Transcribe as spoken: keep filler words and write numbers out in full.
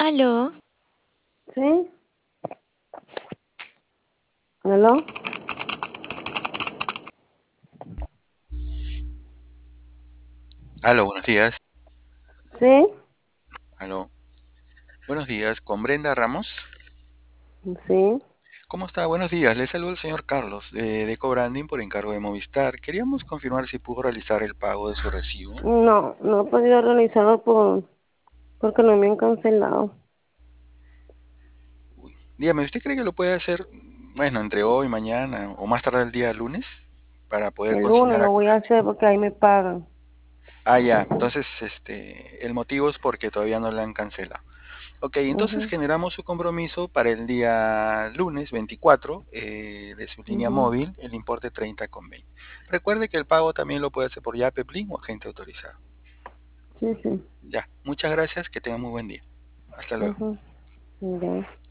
Aló, ¿Sí? ¿Aló? Aló, buenos días. ¿Sí? Aló, buenos días. ¿Con Brenda Ramos? ¿Sí? ¿Cómo está? Buenos días. Le saludo el señor Carlos de, de Cobranding por encargo de Movistar. Queríamos confirmar si pudo realizar el pago de su recibo. No, no he podido realizarlo por, porque no me han cancelado. Dígame, ¿usted cree que lo puede hacer, bueno, entre hoy, mañana o más tarde el día lunes para poder El lunes consignar a... lo voy a hacer porque ahí me pagan. Ah, ya. Entonces, este, el motivo es porque todavía no le han cancelado. Ok, entonces Ujú, generamos su compromiso para el día lunes veinticuatro eh, de su línea ujú. móvil, el importe treinta con veinte. Recuerde que el pago también lo puede hacer por Yape, Plin o agente autorizado. Sí, sí. Ya, muchas gracias, que tenga muy buen día. Hasta luego. Ujú. Ya.